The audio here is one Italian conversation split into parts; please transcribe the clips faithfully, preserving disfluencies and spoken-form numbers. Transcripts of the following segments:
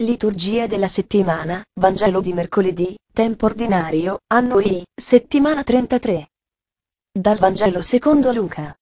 Liturgia della settimana, Vangelo di mercoledì, tempo ordinario, anno I, settimana trentatré. Dal Vangelo secondo Luca.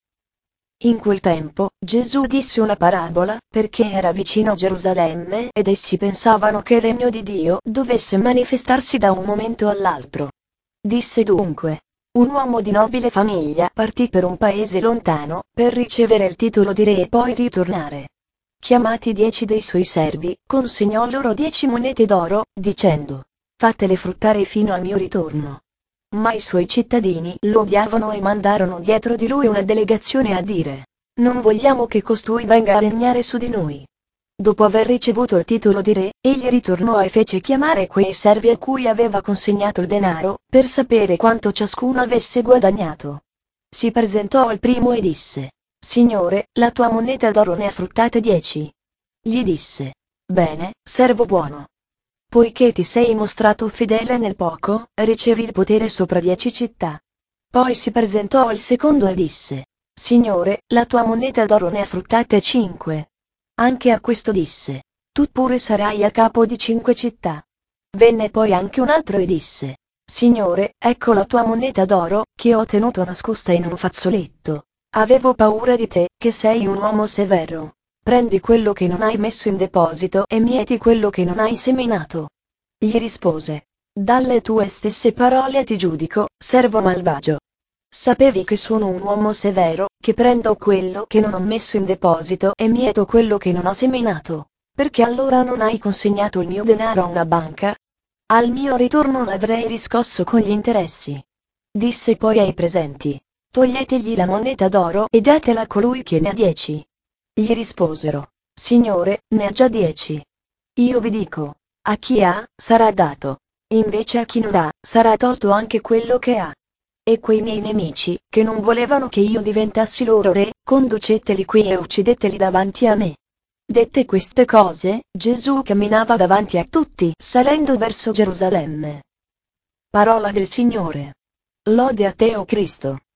In quel tempo, Gesù disse una parabola, perché era vicino a Gerusalemme ed essi pensavano che il regno di Dio dovesse manifestarsi da un momento all'altro. Disse dunque: un uomo di nobile famiglia partì per un paese lontano, per ricevere il titolo di re e poi ritornare. Chiamati dieci dei suoi servi, consegnò loro dieci monete d'oro, dicendo: fatele fruttare fino al mio ritorno. Ma i suoi cittadini lo odiavano e mandarono dietro di lui una delegazione a dire: non vogliamo che costui venga a regnare su di noi. Dopo aver ricevuto il titolo di re, egli ritornò e fece chiamare quei servi a cui aveva consegnato il denaro, per sapere quanto ciascuno avesse guadagnato. Si presentò al primo e disse: Signore, la tua moneta d'oro ne ha fruttate dieci. Gli disse: bene, servo buono. Poiché ti sei mostrato fedele nel poco, ricevi il potere sopra dieci città. Poi si presentò al secondo e disse: Signore, la tua moneta d'oro ne ha fruttate cinque. Anche a questo disse: tu pure sarai a capo di cinque città. Venne poi anche un altro e disse: Signore, ecco la tua moneta d'oro, che ho tenuto nascosta in un fazzoletto. Avevo paura di te, che sei un uomo severo. Prendi quello che non hai messo in deposito e mieti quello che non hai seminato. Gli rispose: dalle tue stesse parole ti giudico, servo malvagio. Sapevi che sono un uomo severo, che prendo quello che non ho messo in deposito e mieto quello che non ho seminato. Perché allora non hai consegnato il mio denaro a una banca? Al mio ritorno l'avrei riscosso con gli interessi. Disse poi ai presenti: toglietegli la moneta d'oro e datela a colui che ne ha dieci. Gli risposero: Signore, ne ha già dieci. Io vi dico: a chi ha, sarà dato. Invece a chi non ha, sarà tolto anche quello che ha. E quei miei nemici, che non volevano che io diventassi loro re, conduceteli qui e uccideteli davanti a me. Dette queste cose, Gesù camminava davanti a tutti, salendo verso Gerusalemme. Parola del Signore. Lode a te, o Cristo.